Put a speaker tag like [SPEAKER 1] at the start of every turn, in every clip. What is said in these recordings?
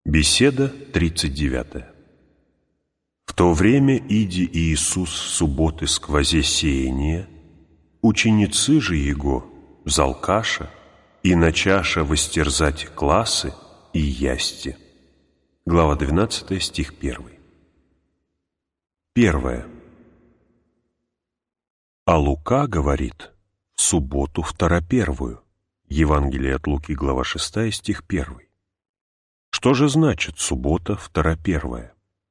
[SPEAKER 1] Беседа 39. В то время, иди Иисус субботы сквозе сеяния, ученицы же Его, залкаша, и начаша востерзать классы и ясти. Глава 12, стих 1. Первое. А Лука говорит в субботу второпервую. Евангелие от Луки, глава 6, стих 1. Что же значит суббота второпервая?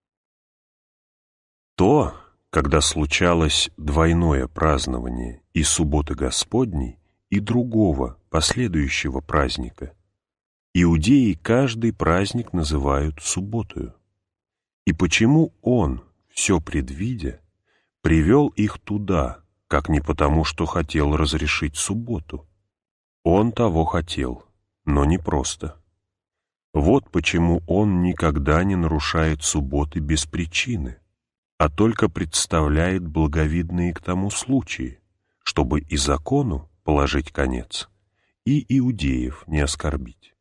[SPEAKER 1] То, когда случалось двойное празднование и субботы Господней, и другого, последующего праздника. Иудеи каждый праздник называют субботою. И почему Он, все предвидя, привел их туда, как не потому, что хотел разрешить субботу? Он того хотел, но не просто. Вот почему Он никогда не нарушает субботы без причины, а только представляет благовидные к тому случаи, чтобы и закону положить конец, и иудеев не оскорбить.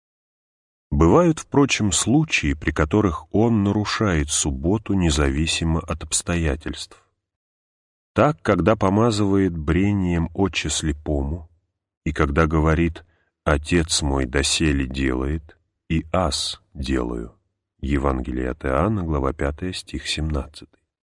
[SPEAKER 1] Бывают, впрочем, случаи, при которых Он нарушает субботу независимо от обстоятельств. Так, когда помазывает брением отче слепому, и когда говорит «Отец мой доселе делает», и аз делаю. Евангелие от Иоанна, глава 5, стих 17.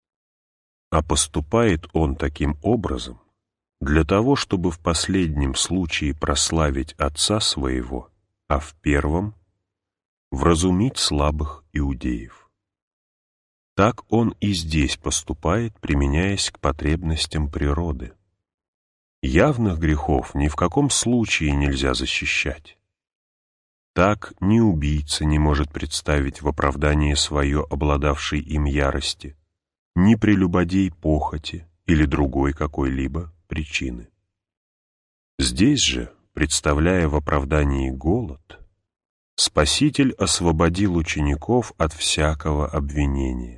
[SPEAKER 1] А поступает он таким образом для того, чтобы в последнем случае прославить Отца своего, а в первом — вразумить слабых иудеев. Так он и здесь поступает, применяясь к потребностям природы. Явных грехов ни в каком случае нельзя защищать. Так ни убийца не может представить в оправдание свое обладавшей им ярости, ни прелюбодей похоти или другой какой-либо причины. Здесь же, представляя в оправдании голод, Спаситель освободил учеников от всякого обвинения.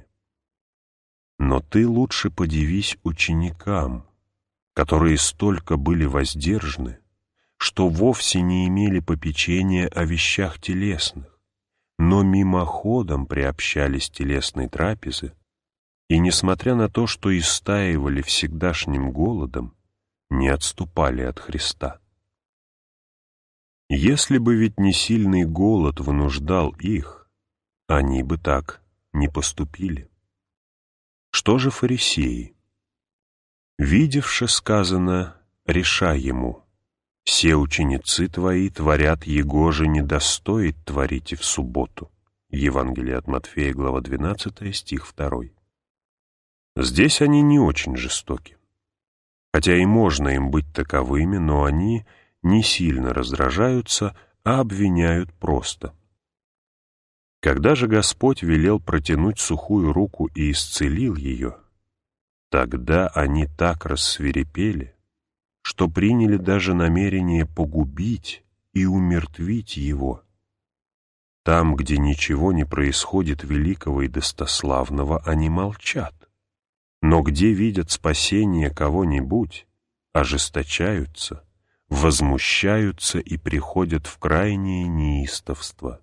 [SPEAKER 1] Но ты лучше подивись ученикам, которые столько были воздержаны, что вовсе не имели попечения о вещах телесных, но мимоходом приобщались телесной трапезы, и, несмотря на то, что истаивали всегдашним голодом, не отступали от Христа. Если бы ведь не сильный голод вынуждал их, они бы так не поступили. Что же фарисеи? Видевши, сказано, решай ему: «Все ученицы твои творят его же не достоит творить и в субботу». Евангелие от Матфея, глава 12, стих 2. Здесь они не очень жестоки. Хотя и можно им быть таковыми, но они не сильно раздражаются, а обвиняют просто. Когда же Господь велел протянуть сухую руку и исцелил ее, тогда они так рассвирепели, что приняли даже намерение погубить и умертвить его. Там, где ничего не происходит великого и достославного, они молчат. Но где видят спасение кого-нибудь, ожесточаются, возмущаются и приходят в крайнее неистовство.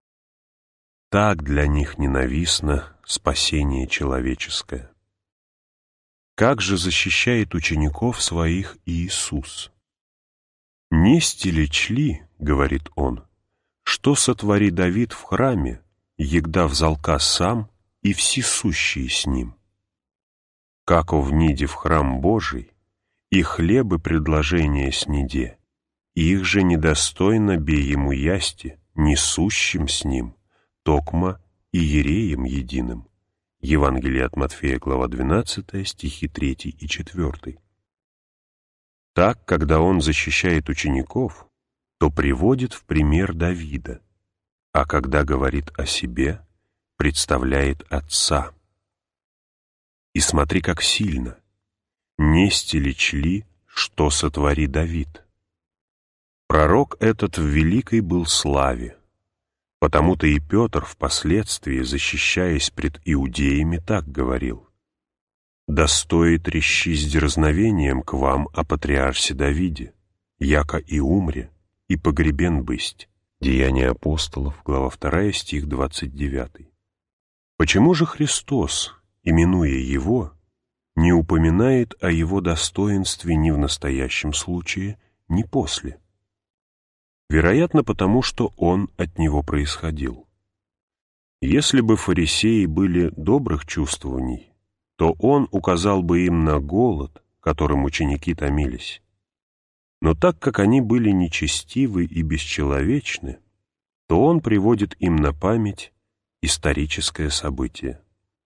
[SPEAKER 1] Так для них ненавистно спасение человеческое. Как же защищает учеников своих Иисус? «Не стелечь ли, — говорит он, — что сотвори Давид в храме, егда взалка сам и всесущие с ним? Како вниде в храм Божий, и хлебы предложения снеде, их же недостойно бей ему ясти, несущим с ним, токма и иереем единым». Евангелие от Матфея, глава 12, стихи 3 и 4. Так, когда он защищает учеников, то приводит в пример Давида, а когда говорит о себе, представляет Отца. И смотри, как сильно: «Не стелечь ли, что сотвори Давид?» Пророк этот в великой был славе. Потому-то и Петр впоследствии, защищаясь пред иудеями, так говорил: «Достоит речи с дерзновением к вам о патриарсе Давиде, яко и умре, и погребен бысть, Деяния апостолов, глава 2, стих 29. Почему же Христос, именуя его, не упоминает о его достоинстве ни в настоящем случае, ни после? Вероятно, потому что он от него происходил. Если бы фарисеи были добрых чувствований, то он указал бы им на голод, которым ученики томились. Но так как они были нечестивы и бесчеловечны, то он приводит им на память историческое событие.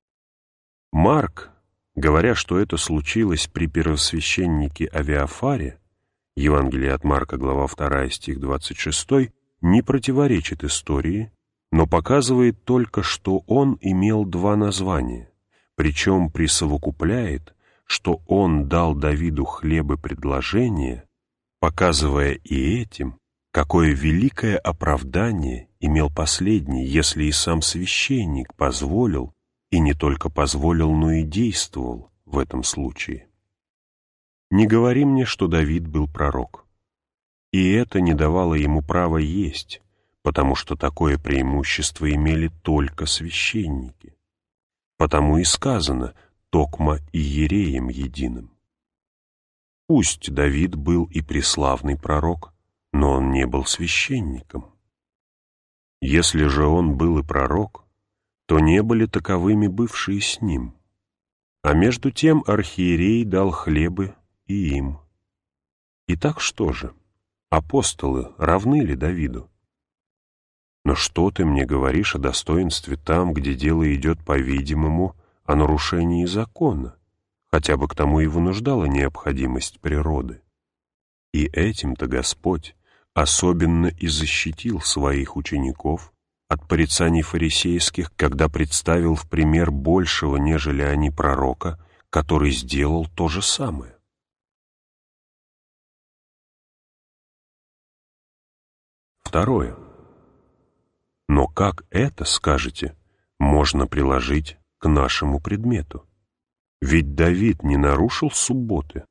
[SPEAKER 1] Марк, говоря, что это случилось при первосвященнике Авиафаре, Евангелие от Марка, глава 2, стих 26, не противоречит истории, но показывает только, что он имел два названия, причем присовокупляет, что он дал Давиду хлеб и предложение, показывая и этим, какое великое оправдание имел последний, если и сам священник позволил, и не только позволил, но и действовал в этом случае. Не говори мне, что Давид был пророк. И это не давало ему права есть, потому что такое преимущество имели только священники. Потому и сказано «токмо иереем единым». Пусть Давид был и преславный пророк, но он не был священником. Если же он был и пророк, то не были таковыми бывшие с ним. А между тем архиерей дал хлебы и им. Итак, что же, апостолы равны ли Давиду? Но что ты мне говоришь о достоинстве там, где дело идет, по-видимому, о нарушении закона, хотя бы к тому и вынуждала необходимость природы? И этим-то Господь особенно и защитил своих учеников от порицаний фарисейских, когда представил в пример большего, нежели они, пророка, который сделал то же самое. Второе. Но как это, скажете, можно приложить к нашему предмету? Ведь Давид не нарушил субботы.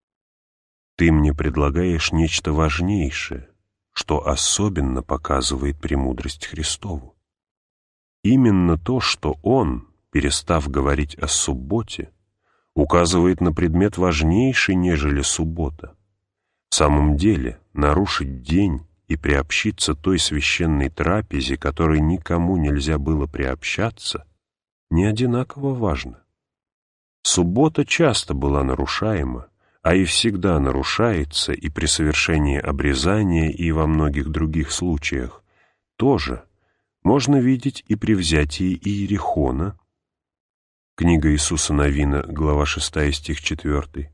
[SPEAKER 1] Ты мне предлагаешь нечто важнейшее, что особенно показывает премудрость Христову. Именно то, что он, перестав говорить о субботе, указывает на предмет важнейший, нежели суббота. В самом деле, нарушить день и приобщиться той священной трапезе, которой никому нельзя было приобщаться, не одинаково важно. Суббота часто была нарушаема, а и всегда нарушается и при совершении обрезания, и во многих других случаях. Тоже можно видеть и при взятии Иерихона. Книга Иисуса Навина, глава 6, стих 4.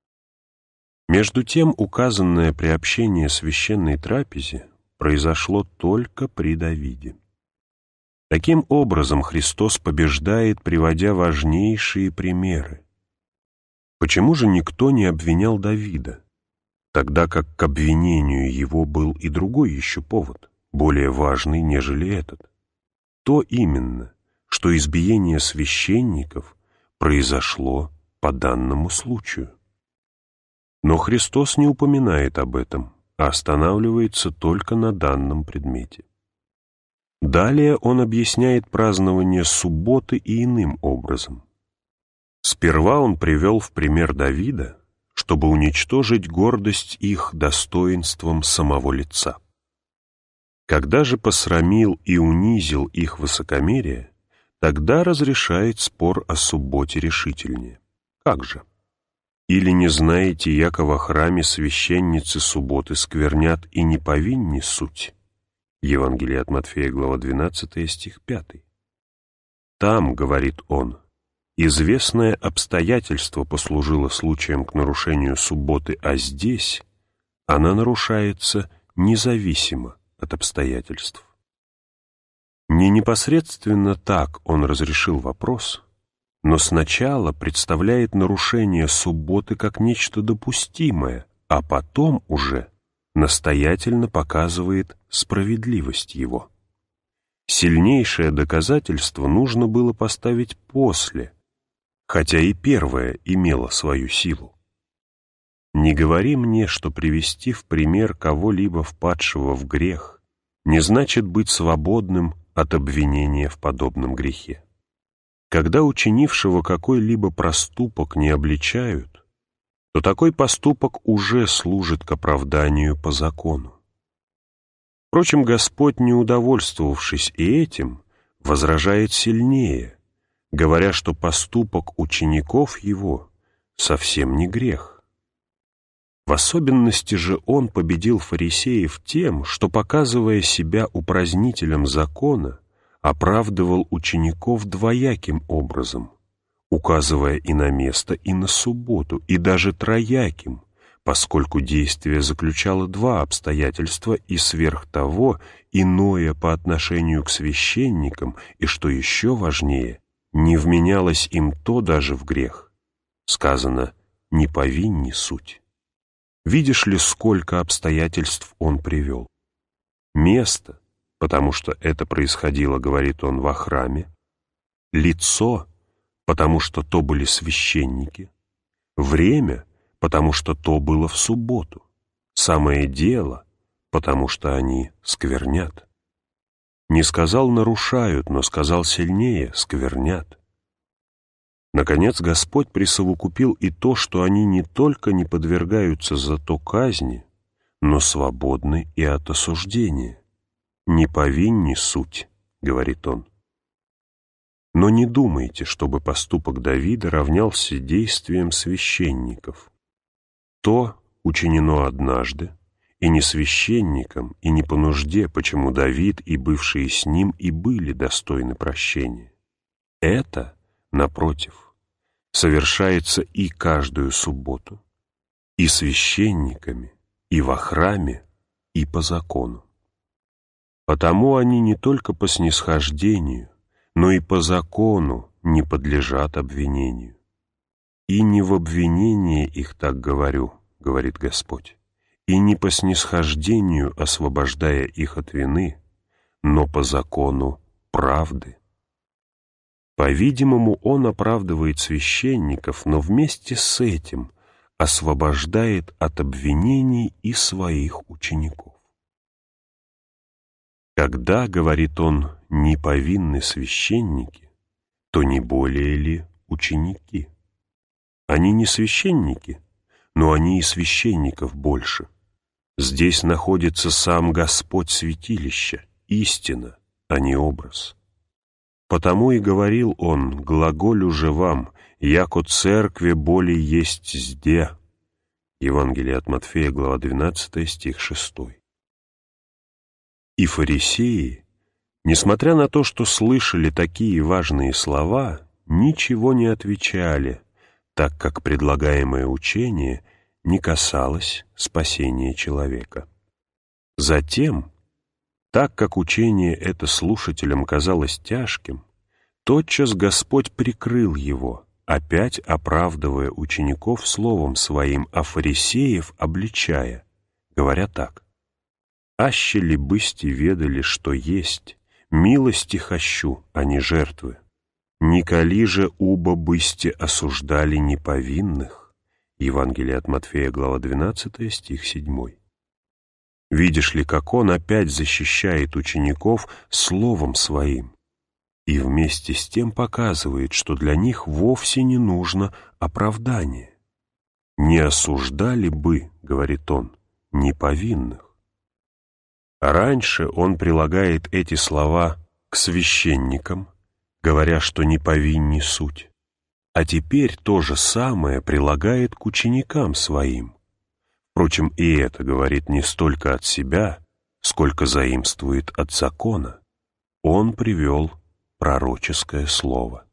[SPEAKER 1] Между тем, указанное приобщение священной трапезе произошло только при Давиде. Таким образом, Христос побеждает, приводя важнейшие примеры. Почему же никто не обвинял Давида, тогда как к обвинению его был и другой еще повод, более важный, нежели этот? То именно, что избиение священников произошло по данному случаю. Но Христос не упоминает об этом, а останавливается только на данном предмете. Далее он объясняет празднование субботы и иным образом. Сперва он привел в пример Давида, чтобы уничтожить гордость их достоинством самого лица. Когда же посрамил и унизил их высокомерие, тогда разрешает спор о субботе решительнее. Как же? Или не знаете, яко во храме священницы субботы сквернят и не повинни суть? Евангелие от Матфея, глава 12, стих 5. Там, говорит он, известное обстоятельство послужило случаем к нарушению субботы, а здесь она нарушается независимо от обстоятельств. Не непосредственно так он разрешил вопрос, но сначала представляет нарушение субботы как нечто допустимое, а потом уже настоятельно показывает справедливость его. Сильнейшее доказательство нужно было поставить после, хотя и первое имело свою силу. Не говори мне, что привести в пример кого-либо впадшего в грех не значит быть свободным от обвинения в подобном грехе. Когда учинившего какой-либо проступок не обличают, то такой поступок уже служит к оправданию по закону. Впрочем, Господь, не удовольствовавшись и этим, возражает сильнее, говоря, что поступок учеников Его совсем не грех. В особенности же Он победил фарисеев тем, что, показывая себя упразднителем закона, оправдывал учеников двояким образом, указывая и на место, и на субботу, и даже трояким, поскольку действие заключало два обстоятельства и сверх того иное по отношению к священникам, и, что еще важнее, не вменялось им то даже в грех. Сказано «не повинни суть». Видишь ли, сколько обстоятельств он привел? Место, потому что это происходило, говорит он, во храме; лицо, потому что то были священники; время, потому что то было в субботу; самое дело, потому что они сквернят. Не сказал нарушают, но сказал сильнее сквернят. Наконец, Господь присовокупил и то, что они не только не подвергаются за то казни, но свободны и от осуждения. «Не повинни суть», — говорит он. Но не думайте, чтобы поступок Давида равнялся действиям священников. То учинено однажды, и не священникам, и не по нужде, почему Давид и бывшие с ним и были достойны прощения. Это, напротив, совершается и каждую субботу, и священниками, и во храме, и по закону. Потому они не только по снисхождению, но и по закону не подлежат обвинению. «И не в обвинение их так говорю, — говорит Господь, — и не по снисхождению освобождая их от вины, но по закону правды». По-видимому, он оправдывает священников, но вместе с этим освобождает от обвинений и своих учеников. Когда, говорит он, не повинны священники, то не более ли ученики? Они не священники, но они и священников больше. Здесь находится сам Господь святилища, истина, а не образ. Потому и говорил он: глаголю же вам, яко церкви боли есть зде. Евангелие от Матфея, глава 12, стих 6. И фарисеи, несмотря на то, что слышали такие важные слова, ничего не отвечали, так как предлагаемое учение не касалось спасения человека. Затем, так как учение это слушателям казалось тяжким, тотчас Господь прикрыл его, опять оправдывая учеников словом своим, а фарисеев обличая, говоря так: «Аще ли бысти ведали, что есть, милости хощу, а не жертвы? Николи же уба бысти осуждали неповинных». Евангелие от Матфея, глава 12, стих 7. Видишь ли, как он опять защищает учеников словом своим, и вместе с тем показывает, что для них вовсе не нужно оправдание. «Не осуждали бы, — говорит он, — неповинных». Раньше он прилагает эти слова к священникам, говоря, что не повинни суть, а теперь то же самое прилагает к ученикам своим. Впрочем, и это говорит не столько от себя, сколько заимствует от закона. Он привел пророческое слово.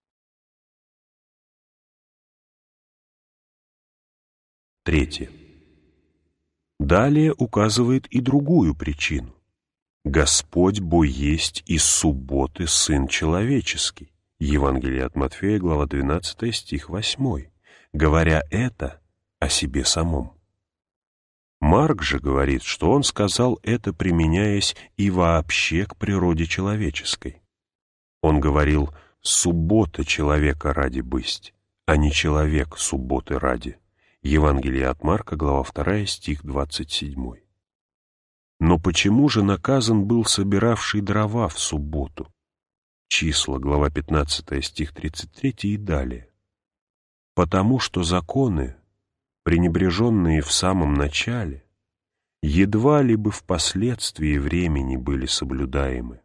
[SPEAKER 1] Третье. Далее указывает и другую причину. «Господь бо есть из субботы Сын Человеческий». Евангелие от Матфея, глава 12, стих 8, говоря это о себе самом. Марк же говорит, что он сказал это, применяясь и вообще к природе человеческой. Он говорил: «Суббота человека ради бысть, а не человек субботы ради». Евангелие от Марка, глава 2, стих 27. Но почему же наказан был собиравший дрова в субботу? Числа, глава 15, стих 33 и далее. Потому что законы, пренебреженные в самом начале, едва ли бы впоследствии времени были соблюдаемы.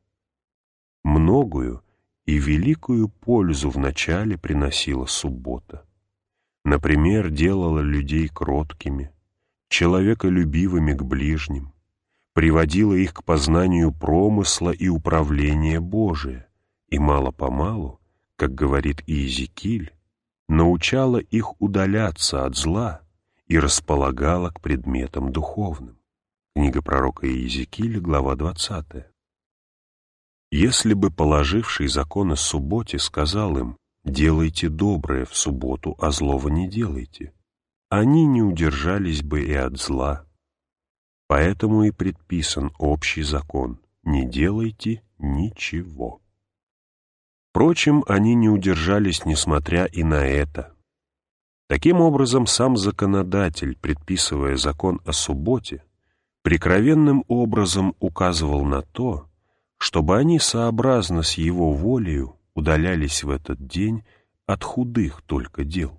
[SPEAKER 1] Многую и великую пользу вначале приносила суббота. Например, делала людей кроткими, человеколюбивыми к ближним, приводила их к познанию промысла и управления Божия, и мало-помалу, как говорит Иезекииль, научала их удаляться от зла и располагала к предметам духовным. Книга пророка Иезекииля, глава 20. Если бы положивший закон о субботе сказал им: «Делайте доброе в субботу, а злого не делайте», они не удержались бы и от зла. Поэтому и предписан общий закон: «Не делайте ничего». Впрочем, они не удержались, несмотря и на это. Таким образом, сам законодатель, предписывая закон о субботе, прикровенным образом указывал на то, чтобы они сообразно с его волею удалялись в этот день от худых только дел.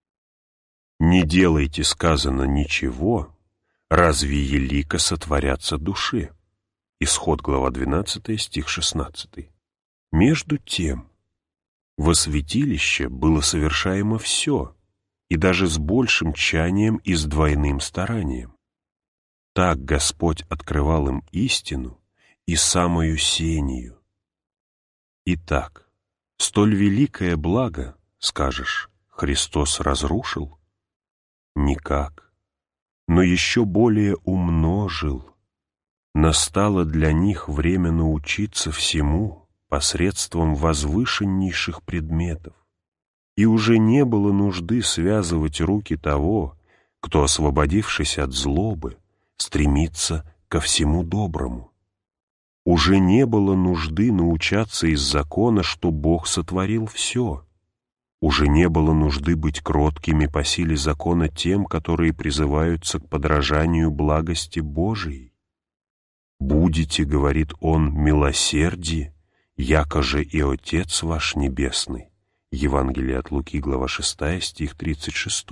[SPEAKER 1] «Не делайте, сказано, ничего, разве елико сотворятся души?» Исход, глава 12, стих 16. Между тем, во святилище было совершаемо все, и даже с большим тщанием и с двойным старанием. Так Господь открывал им истину и самую сению. Итак, столь великое благо, скажешь, Христос разрушил? Никак, но еще более умножил. Настало для них время научиться всему посредством возвышеннейших предметов, и уже не было нужды связывать руки того, кто, освободившись от злобы, стремится ко всему доброму. Уже не было нужды научаться из закона, что Бог сотворил все. Уже не было нужды быть кроткими по силе закона тем, которые призываются к подражанию благости Божией. «Будете, — говорит он, — милосердие, яко же и Отец ваш Небесный». Евангелие от Луки, глава 6, стих 36.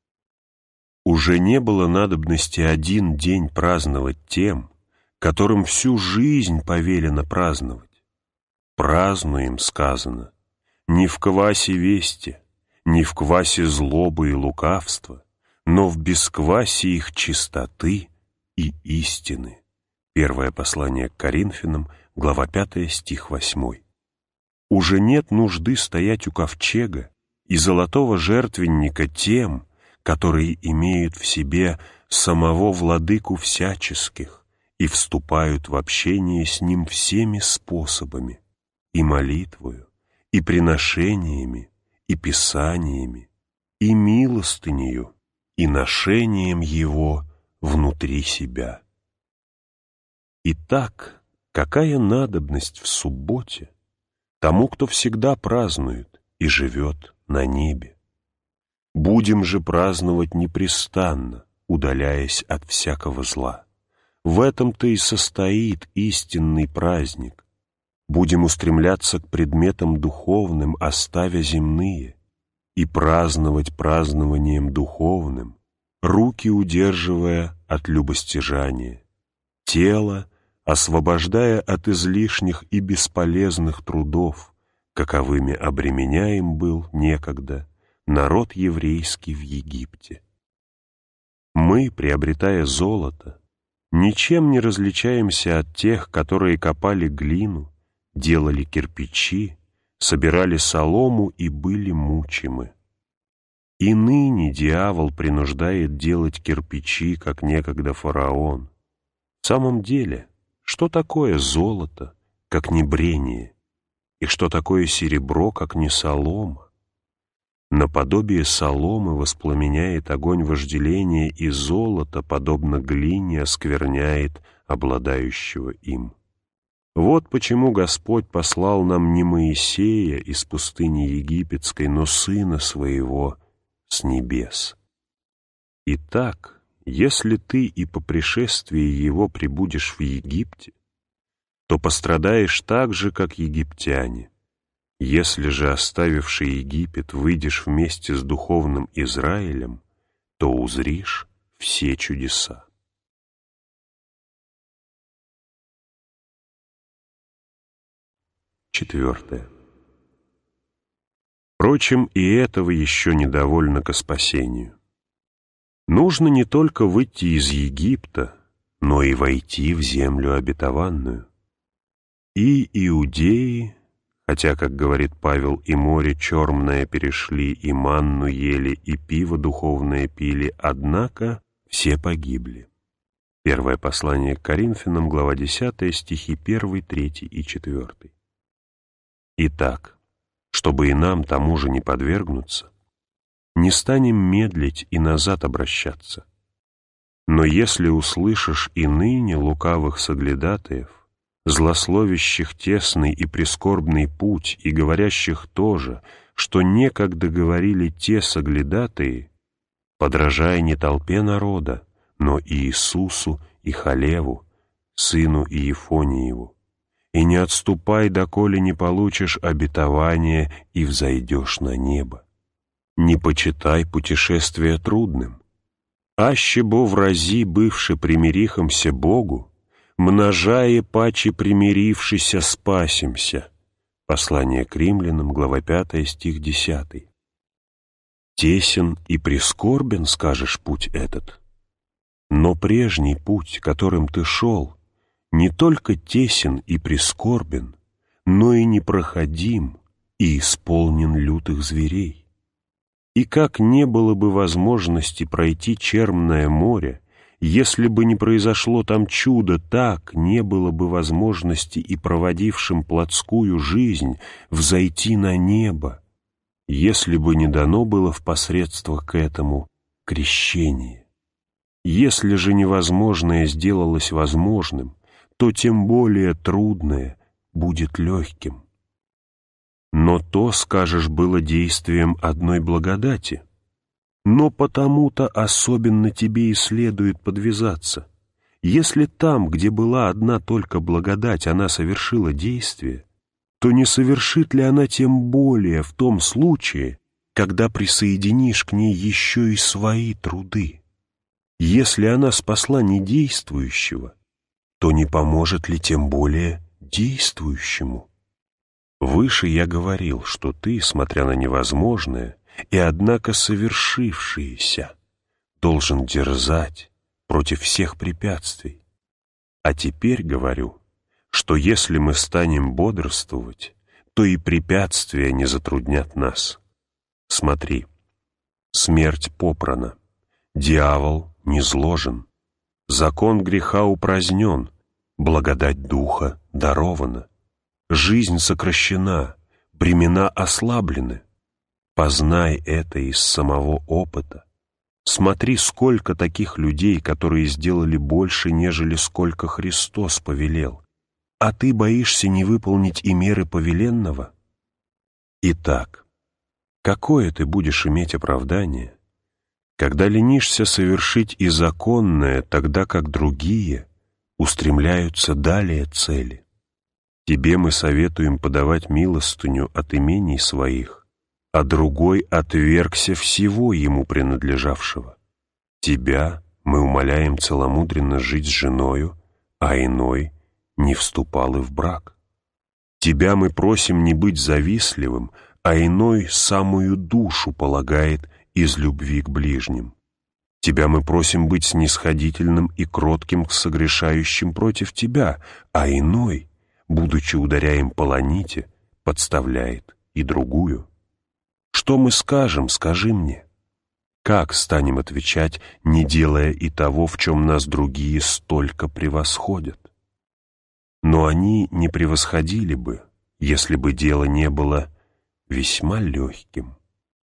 [SPEAKER 1] Уже не было надобности один день праздновать тем, которым всю жизнь повелено праздновать. Празднуем, сказано, не в квасе вести, не в квасе злобы и лукавства, но в бесквасе их чистоты и истины. Первое послание к Коринфянам, глава 5, стих 8. Уже нет нужды стоять у ковчега и золотого жертвенника тем, которые имеют в себе самого владыку всяческих и вступают в общение с ним всеми способами, и молитвою, и приношениями, и писаниями, и милостынею, и ношением его внутри себя. Итак, какая надобность в субботе тому, кто всегда празднует и живет на небе? Будем же праздновать непрестанно, удаляясь от всякого зла. В этом-то и состоит истинный праздник. Будем устремляться к предметам духовным, оставя земные, и праздновать празднованием духовным, руки удерживая от любостяжания, тело освобождая от излишних и бесполезных трудов, каковыми обременяем был некогда народ еврейский в Египте. Мы, приобретая золото, ничем не различаемся от тех, которые копали глину, делали кирпичи, собирали солому и были мучимы. И ныне дьявол принуждает делать кирпичи, как некогда фараон. В самом деле, что такое золото, как не брение, и что такое серебро, как не солома? Наподобие соломы воспламеняет огонь вожделения, и золото, подобно глине, оскверняет обладающего им. Вот почему Господь послал нам не Моисея из пустыни египетской, но Сына Своего с небес. Итак, если ты и по пришествии его пребудешь в Египте, то пострадаешь так же, как египтяне. Если же, оставивший Египет, выйдешь вместе с духовным Израилем, то узришь все чудеса. Четвертое. Впрочем, и этого еще недовольно ко спасению. Нужно не только выйти из Египта, но и войти в землю обетованную. И иудеи, хотя, как говорит Павел, и море черное перешли, и манну ели, и пиво духовное пили, однако все погибли. Первое послание к Коринфянам, глава 10, стихи 1, 3 и 4. Итак, чтобы и нам тому же не подвергнуться, не станем медлить и назад обращаться. Но если услышишь и ныне лукавых соглядатаев, злословящих тесный и прискорбный путь и говорящих тоже, что некогда говорили те соглядатые, подражай не толпе народа, но Иисусу и Халеву, сыну Иефониеву, и не отступай, доколе не получишь обетование и взойдешь на небо. Не почитай путешествие трудным. Аще бо врази, бывши примирихомся Богу, множае паче примирившися спасимся. Послание к Римлянам, глава 5, стих 10. Тесен и прискорбен, скажешь, путь этот. Но прежний путь, которым ты шел, не только тесен и прискорбен, но и непроходим и исполнен лютых зверей. И как не было бы возможности пройти Черное море, если бы не произошло там чудо, так не было бы возможности и проводившим плотскую жизнь взойти на небо, если бы не дано было в посредство к этому крещение. Если же невозможное сделалось возможным, то тем более трудное будет легким. Но то, скажешь, было действием одной благодати. Но потому-то особенно тебе и следует подвязаться. Если там, где была одна только благодать, она совершила действие, то не совершит ли она тем более в том случае, когда присоединишь к ней еще и свои труды? Если она спасла недействующего, то не поможет ли тем более действующему? Выше я говорил, что ты, смотря на невозможное, и однако совершившееся, должен дерзать против всех препятствий. А теперь говорю, что если мы станем бодрствовать, то и препятствия не затруднят нас. Смотри, смерть попрана, дьявол низложен, закон греха упразднен, благодать Духа дарована, жизнь сокращена, бремена ослаблены. Познай это из самого опыта. Смотри, сколько таких людей, которые сделали больше, нежели сколько Христос повелел. А ты боишься не выполнить и меры повеленного? Итак, какое ты будешь иметь оправдание, когда ленишься совершить и законное, тогда как другие устремляются далее цели? Тебе мы советуем подавать милостыню от имений своих, а другой отвергся всего ему принадлежавшего. Тебя мы умоляем целомудренно жить с женою, а иной не вступал и в брак. Тебя мы просим не быть завистливым, а иной самую душу полагает из любви к ближним. Тебя мы просим быть снисходительным и кротким к согрешающим против тебя, а иной, будучи ударяем по ланите, подставляет и другую. Что мы скажем, скажи мне? Как станем отвечать, не делая и того, в чем нас другие столько превосходят? Но они не превосходили бы, если бы дело не было весьма легким.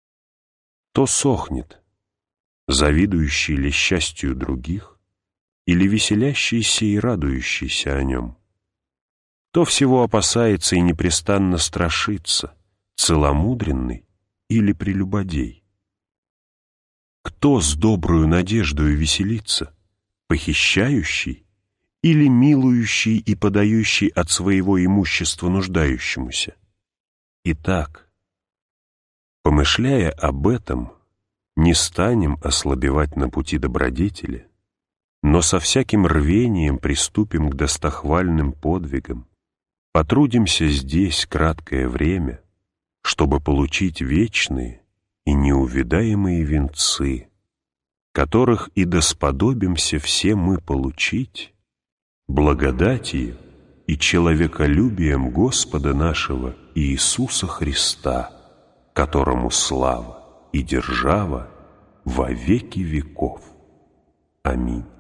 [SPEAKER 1] То сохнет, завидующий ли счастью других, или веселящийся и радующийся о нем. То всего опасается и непрестанно страшится, целомудренный или прелюбодей. Кто с добрую надеждою веселится, похищающий или милующий и подающий от своего имущества нуждающемуся? Итак, помышляя об этом, не станем ослабевать на пути добродетели, но со всяким рвением приступим к достохвальным подвигам, потрудимся здесь краткое время, чтобы получить вечные и неувидаемые венцы, которых и досподобимся все мы получить благодатью и человеколюбием Господа нашего Иисуса Христа, которому слава и держава во веки веков. Аминь.